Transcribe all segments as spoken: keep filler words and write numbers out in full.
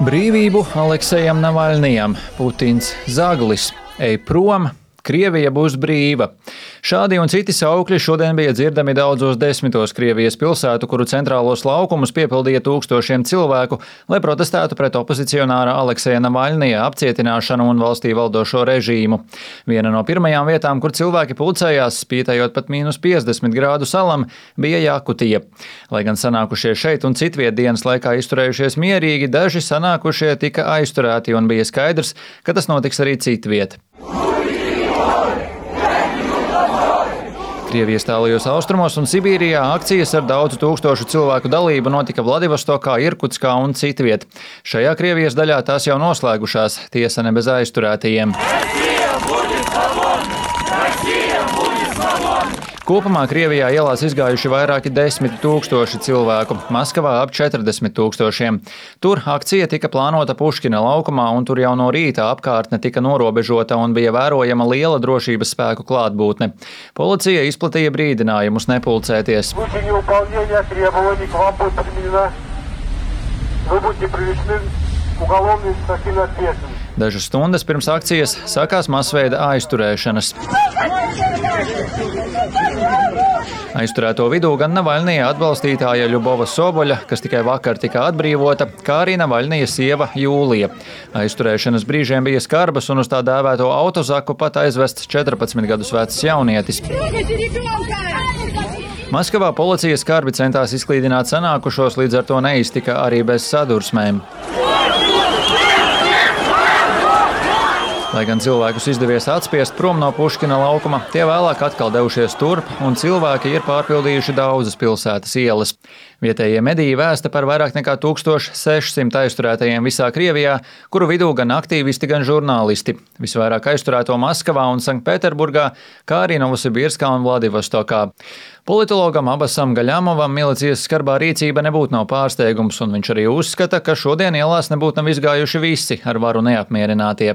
Brīvību Aleksejam Navaļnijam, Putins zaglis, ej prom, Krievija būs brīva. Šādi un citi saukļi šodien bija dzirdami daudzos desmitos Krievijas pilsētu, kuru centrālos laukumus piepildīja tūkstošiem cilvēku, lai protestētu pret opozicionāra Alekseja Navaļnija apcietināšanu un valstī valdošo režīmu. Viena no pirmajām vietām, kur cilvēki pulcējās, spītējot pat mīnus piecdesmit grādu salam, bija Jakutija. Lai gan sanākušie šeit un citviet dienas laikā izturējušies mierīgi, daži sanākušie tika aizturēti un bija skaidrs, ka tas notiks arī citviet. Krievijas tālajos austrumos un Sibīrijā akcijas ar daudzu tūkstošu cilvēku dalību notika Vladivostokā, Irkutskā un citviet. Šajā Krievijas daļā tās jau noslēgušās, tiesa ne bez aizturētajiem. Kopumā Krievijā ielās izgājuši vairāki desmit tūkstoši cilvēku, Maskavā ap četrdesmit tūkstošiem. Tur akcija tika plānota Puškina laukumā, un tur jau no rīta apkārtne tika norobežota un bija vērojama liela drošības spēku klātbūtne. Policija izplatīja brīdinājumus nepulcēties. Dažas stundas pirms akcijas sākās masveida aizturēšanas. Aizturēto vidū gan Navaļnija atbalstītāja Ļubova Soboļa, kas tikai vakar tika atbrīvota, kā arī Navaļnija sieva Jūlija. Aizturēšanas brīžiem bija skarbas un uz tā dēvēto autozaku pat aizvests četrpadsmit gadus vecs jaunietis. Maskavā policija skarbi centās izklīdināt sanākušos, līdz ar to neiztika arī bez sadursmēm. Lai gan cilvēkus izdevies atspiest prom no Puškina laukuma, tie vēlāk atkal devušies turp, un cilvēki ir pārpildījuši daudzas pilsētas ielas. Vietējie mediji vēsta par vairāk nekā tūkstoš sešsimt aizturētajiem visā Krievijā, kuru vidū gan aktīvisti, gan žurnālisti. Visvairāk aizturēto Maskavā un Sanktpēterburgā, kā arī Novosibirskā un Vladivostokā. Politologam Abasam Gaļamovam milicijas skarbā rīcība nebūtu nav pārsteigums, un viņš arī uzskata, ka šodien ielās nebūtu nav izgājuši visi ar varu neapmierinātie.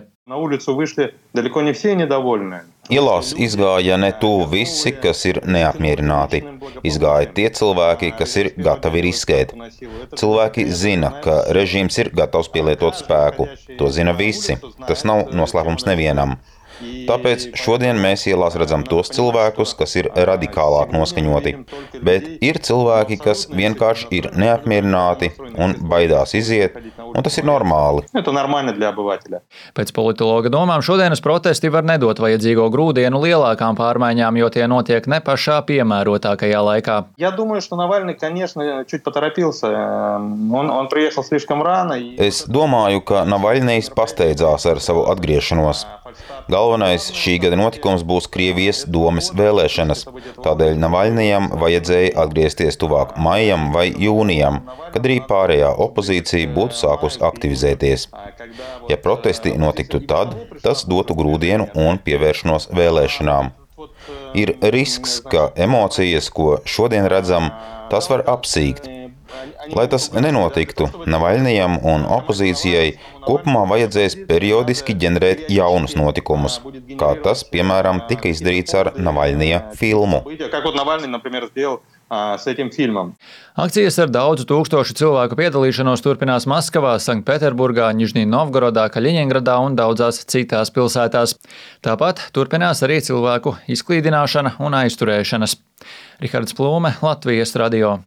Ielās izgāja ne tuvu visi, kas ir neapmierināti. Izgāja tie cilvēki, kas ir gatavi riskēt. Cilvēki zina, ka režīms ir gatavs pielietot spēku. To zina visi. Tas nav noslēpums nevienam. Tāpēc šodien mēs ielās redzam tos cilvēkus, kas ir radikālāk noskaņoti. Bet ir cilvēki, kas vienkārši ir neapmierināti un baidās iziet, un tas ir normāli. Pēc politologa domām šodienas protesti var nedot vajadzīgo grūdienu lielākām pārmaiņām, jo tie notiek ne pašā piemērotākajā laikā. Es domāju, ka Navaļnijs pasteidzās ar savu atgriešanos. Galvenais šī gada notikums būs Krievijas domes vēlēšanas, tādēļ Navaļnijam vajadzēja atgriezties tuvāk maijam vai jūnijam, kad arī pārējā opozīcija būtu sākusi aktivizēties. Ja protesti notiktu tad, tas dotu grūdienu un pievēršanos vēlēšanām. Ir risks, ka emocijas, ko šodien redzam, tas var apsīkt. Lai tas nenotiktu, Navaļnijam un opozīcijai kopumā vajadzēs periodiski ģenerēt jaunus notikumus, kā tas, piemēram, tika izdarīts ar Navaļnija filmu. Akcijas ar daudzu tūkstošu cilvēku piedalīšanos turpinās Maskavā, Sanktpēterburgā, Nižnij Novgorodā, Kaļiņingradā un daudzās citās pilsētās. Tāpat turpinās arī cilvēku izklīdināšana un aizturēšanas. Rihards Plūme, Latvijas radio.